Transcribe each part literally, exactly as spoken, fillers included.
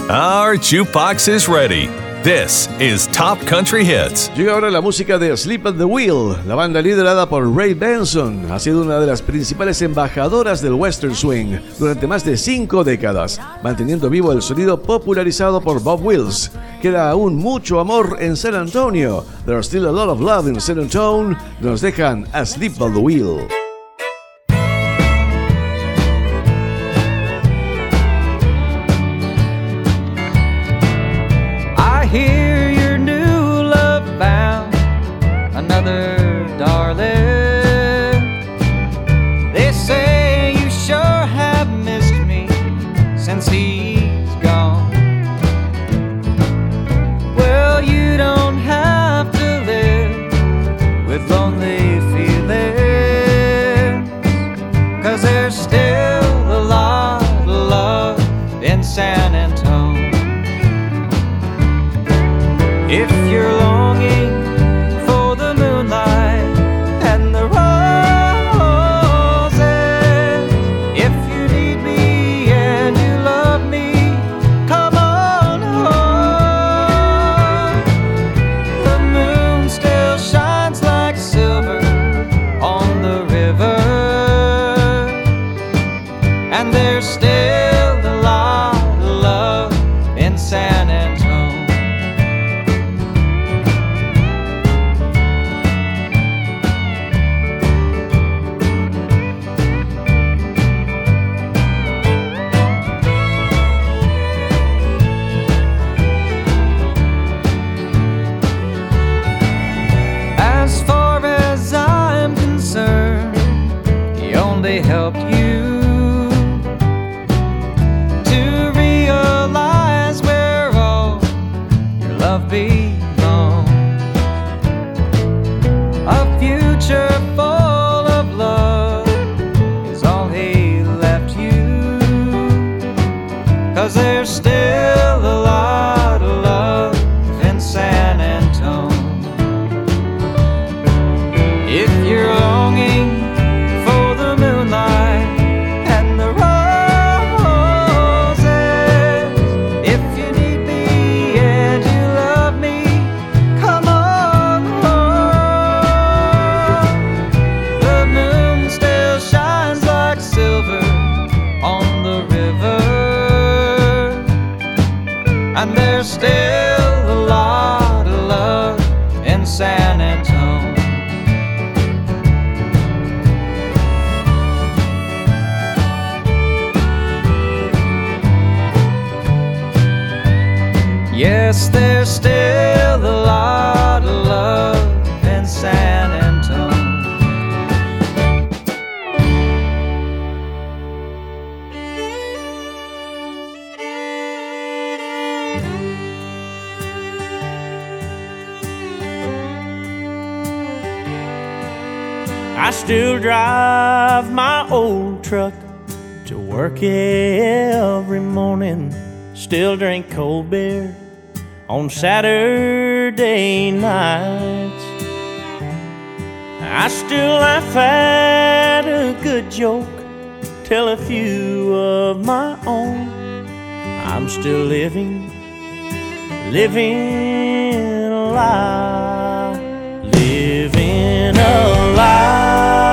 Our jukebox is ready. This is Top Country Hits. Llega ahora la música de Sleep at the Wheel. La banda liderada por Ray Benson ha sido una de las principales embajadoras del Western Swing durante más de cinco décadas, manteniendo vivo el sonido popularizado por Bob Wills. Queda aún mucho amor en San Antonio. There's still a lot of love in San Antonio. Nos dejan Asleep at the Wheel. Hear your new love found another darling. They say you sure have missed me since he's gone. Well, you don't have to live with lonely feelings, 'cause there's still a lot of love in San Antonio. If you're longing for the moonlight and the roses, if you need me and you love me, come on home. The moon still shines like silver on the river, and there's still a lot of love in San Antonio. Helped you to realize where all your love belongs. A future full of love is all he left you, 'cause there's still a lot of love in San Antonio. If you're longing and there's still a lot of love in San Antonio. Yes, there's still a lot of love in San Antonio. I still drive my old truck to work every morning. Still drink cold beer on Saturday nights. I still laugh at a good joke, tell a few of my own. I'm still living, living a lie, living a lie.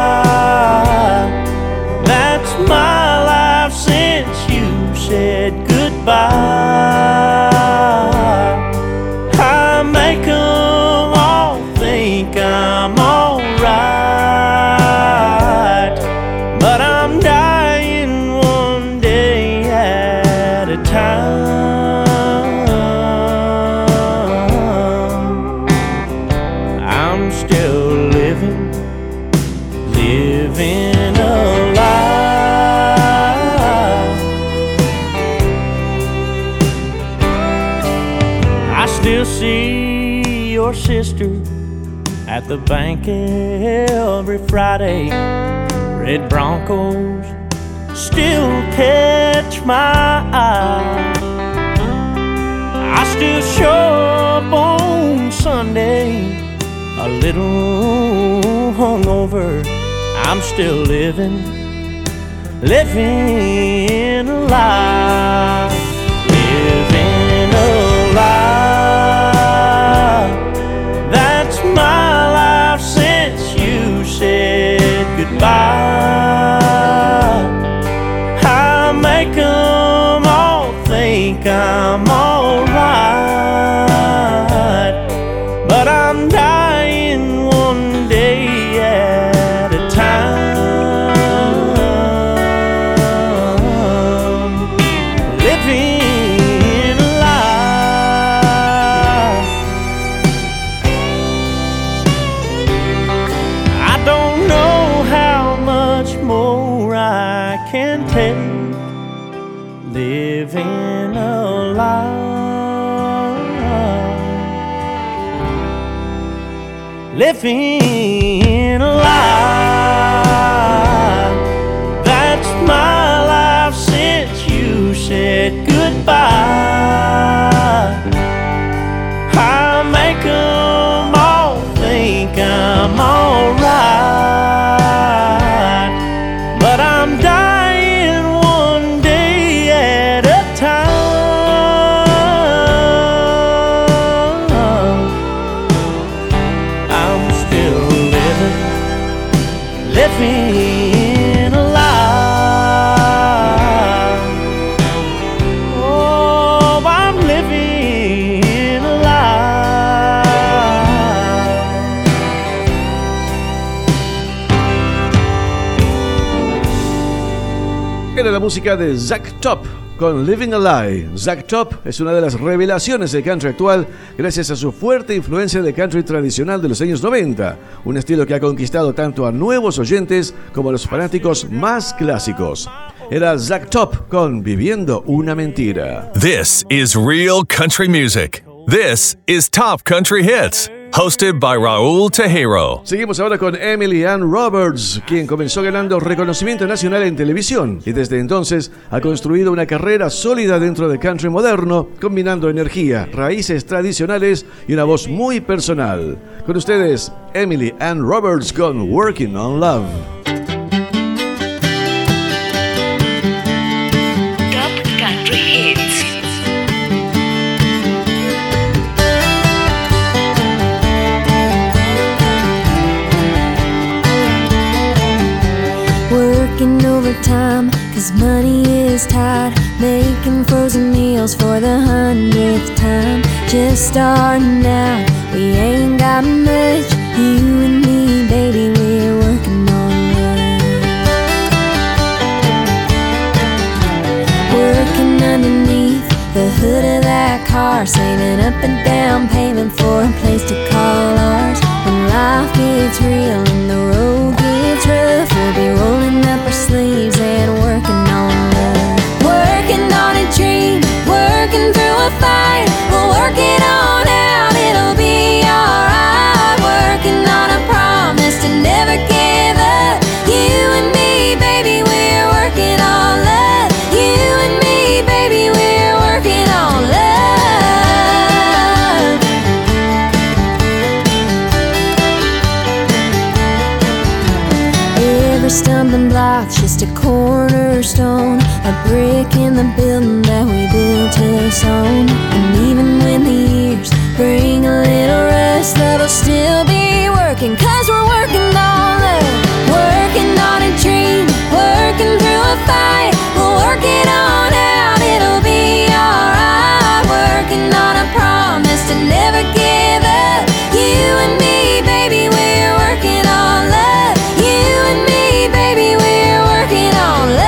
That's my life since you said goodbye. I make 'em all think I'm alright, but I'm dying one day at a time. I'm still living, living a lie. I still see your sister at the bank every Friday. Red Broncos still catch my eye. I still show up on Sunday a little hungover. I'm still living, living a lie, living living a lie. Living a lie. That's my life since you said goodbye. I make 'em all think I'm alright, but I'm dying one day at a time. I'm still living, living a lie. Oh, I'm living a lie. Era la música de Zack Top con Living a Lie. Zack Top es una de las revelaciones del country actual gracias a su fuerte influencia del country tradicional de los años noventa, un estilo que ha conquistado tanto a nuevos oyentes como a los fanáticos más clásicos. Era Zack Top con Viviendo una Mentira. This is real country music. This is Top Country Hits, hosted by Raúl Tejero. Seguimos ahora con Emily Ann Roberts, quien comenzó ganando reconocimiento nacional en televisión y desde entonces ha construido una carrera sólida dentro del country moderno, combinando energía, raíces tradicionales y una voz muy personal. Con ustedes, Emily Ann Roberts con Working on Love. Top Country Hits. Working overtime, cause money is tight. Making frozen meals for the hundredth time. Just starting out, we ain't got much. You and me, baby, we're working on love. Working underneath the hood of that car, saving up and down payment for a place to call ours. When life gets real and the road gets rough, we'll be rolling up our sleeves and working on love. Working on a dream, working through a fight. We'll work it on out, it'll be alright. Working on a promise to never give up. You and me, baby, we're working on love. You and me, baby, we're working on love. Every stumbling block's just a cornerstone, a brick in the building that we built us on. And even when the years bring a little rust, love will still be working, cause we're working on love. Working on a dream, working through a fight. We'll work it on out, it'll be alright. Working on a promise to never give up. You and me, baby, we're working on love. You and me, baby, we're working on love.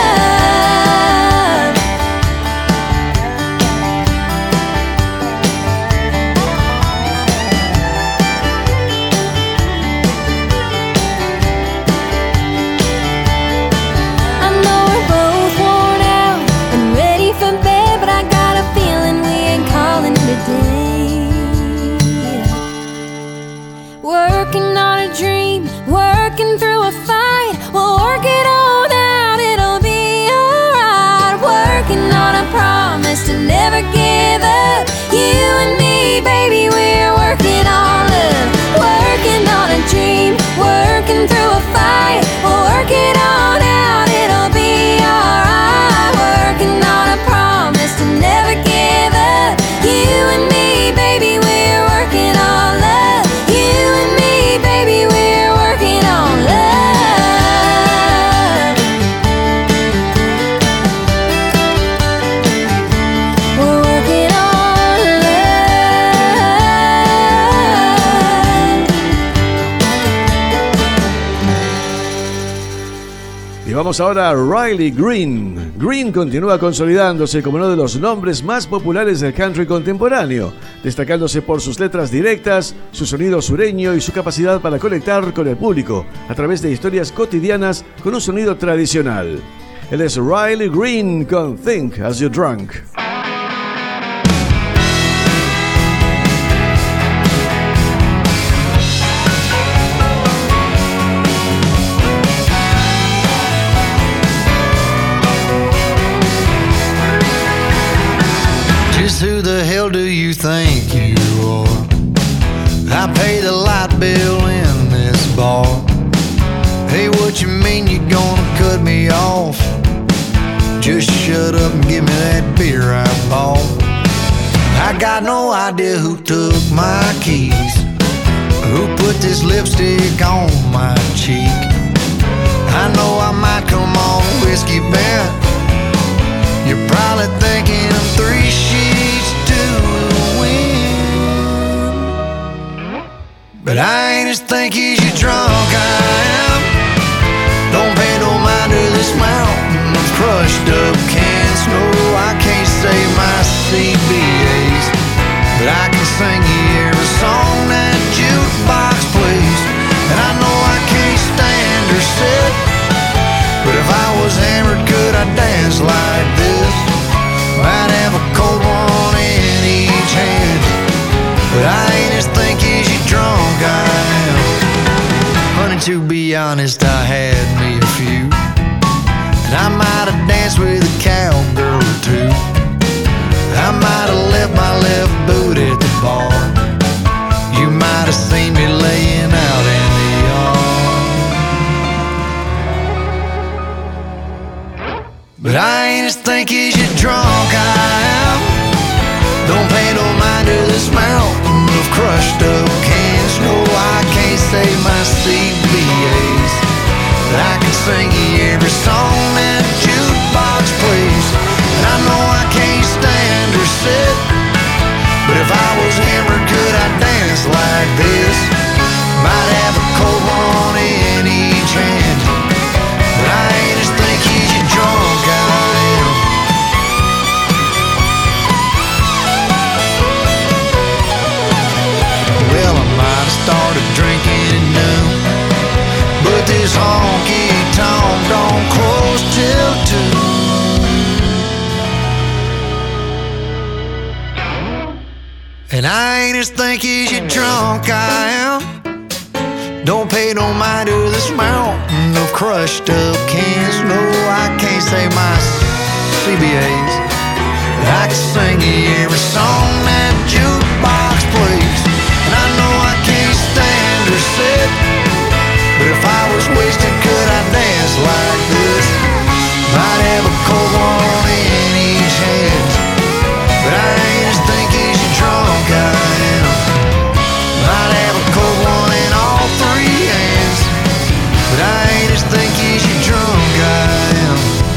I know we're both worn out and ready for bed, but I got a feeling we ain't calling it a day. Working on a dream, working through a fight. We'll work it on out, it'll be alright. Working on a promise to never give up. You and me, baby, we're working on love. Working on a dream, working through a fight. We'll work it on out, it'll be alright. Working on a promise to never give up. You and me, baby, we're working on love. You and me, baby, we're working on love. We're working on love. Y vamos ahora a Riley Green. Green continúa consolidándose como uno de los nombres más populares del country contemporáneo, destacándose por sus letras directas, su sonido sureño y su capacidad para conectar con el público a través de historias cotidianas con un sonido tradicional. Él es Riley Green con Think As You're Drunk. Who the hell do you think you are? I pay the light bill in this bar. Hey, what you mean you gonna cut me off? Just shut up and give me that beer I bought. I got no idea who took my keys, who put this lipstick on my cheek. I know I might come on whiskey bent. You're probably thinking I'm three sheets to the wind, but I ain't as thinky as you drunk I am. Don't pay no mind to this mountain of crushed up cans. No, I can't say my C B As, but I can sing you every song that jukebox plays. And I know I can't stand or sit, but if I was hammered, could I dance like this? Might have a cold one in each hand, but I ain't as thinky as you drunk I am. Honey, to be honest, I had me a few, and I might have danced with a cowgirl or two. I might have left my left boot at the bar. You might have seen me laying out in the yard, but I ain't as thinky as you drunk I am. Don't pay no mind to this mountain of crushed up cans. No, I can't say my C B As, but I can sing you every song that jukebox plays. And I know I can't stand or sit, but if I was hammered, could I dance like this? Might have a cold one in each hand, but I ain't as thinky as you drunk I am. Well, I might have started drinking at noon, but this honky-tonk don't close till two. And I ain't as thinky as you drunk I am. Don't pay no mind to this mountain of crushed up cans. No, I can't say my C B As, but I can sing you every song that jukebox plays. And I know I can't stand or sit, but if I was wasted, could I dance like this? Might have a cold one in each hand, but I ain't as thinky as you drunk I am. Might have a cold one in all three hands, but I ain't as thinky as you drunk I am.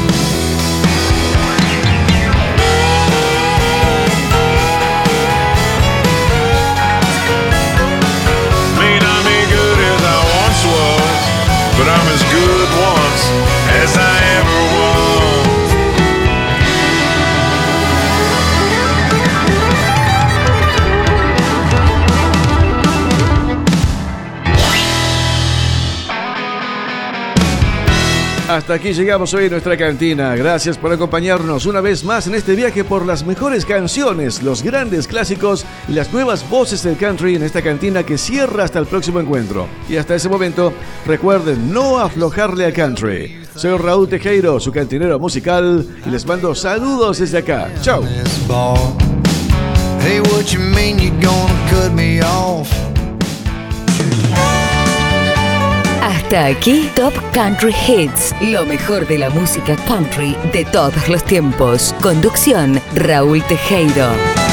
May not be good as I once was, but I'm as good once as I ever was. Hasta aquí llegamos hoy en nuestra cantina. Gracias por acompañarnos una vez más en este viaje por las mejores canciones, los grandes clásicos y las nuevas voces del country en esta cantina que cierra hasta el próximo encuentro. Y hasta ese momento, recuerden no aflojarle al country. Soy Raúl Tejero, su cantinero musical, y les mando saludos desde acá. Chau. Hey, what you mean you gonna cut me off? Hasta aquí Top Country Hits, lo mejor de la música country de todos los tiempos. Conducción, Raúl Tejero.